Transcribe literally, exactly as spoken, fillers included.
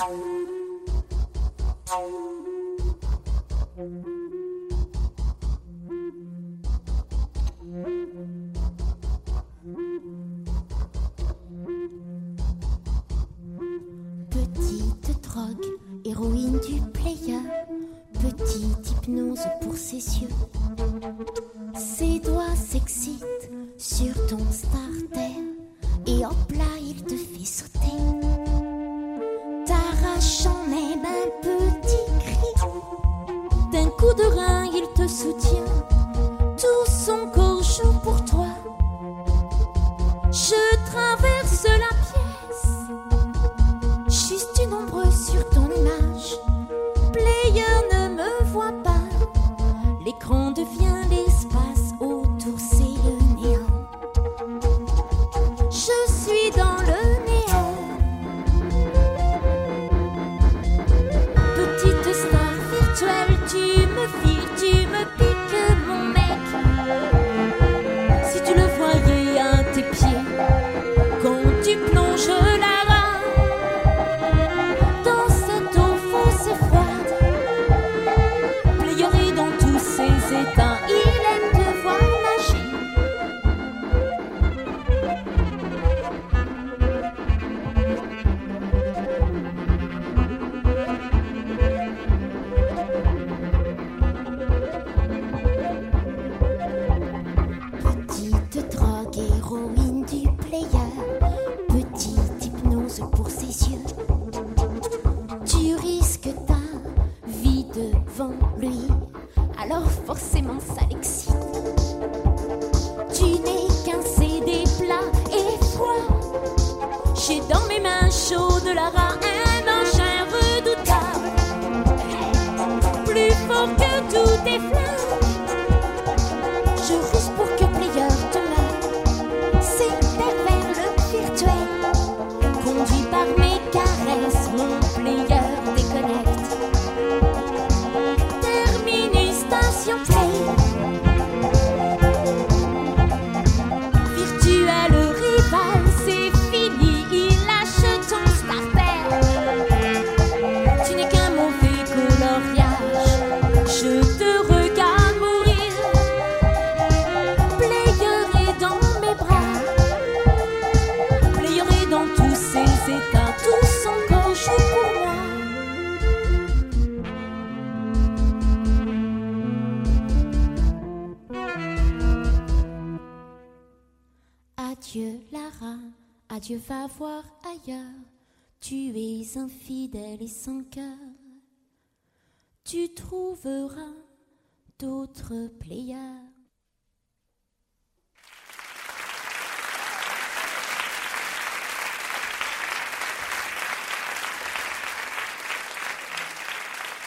Petite drogue, héroïne du player, petite hypnose pour ses yeux. Ses doigts s'excitent sur ton starter et hop là il te fait sauter, t'arrachant même un petit cri. D'un coup de rein il te soutient, tout son corps joue pour toi. Je traverse la pièce, juste une ombre sur ton image. Player ne me voit pas, l'écran devient l'espace, autour c'est le néant. Je suis dans le néant. Petite star virtuelle, tu me files, tu me piques mon mec. Si tu le voyais à tes pieds, quand tu plonges la rame dans cette eau fausse et froide, Player est dans tous ses états, il aime te voir nager. Petite drogue, héroïne du player, petite hypnose pour ses yeux. Tu risques ta vie devant lui, alors forcément ça l'excite. Tu n'es qu'un C D plat et froid. J'ai dans mes mains chaudes la rare un engin redoutable, plus fort que tous tes flammes. Je ruse pour que Player te meure. C'est pervers le virtuel, conduit par mes caresses, mon Player déconnecte. Terminus station play. Virtuel rival, c'est fini, il lâche ton starter. Tu n'es qu'un mauvais coloriage, je te regarde mourir. Player est dans mes bras, Player est dans tous ses états, tout son corps joue pour moi. Adieu Lara, adieu va voir ailleurs. Tu es infidèle et sans cœur. Tu trouveras d'autres players.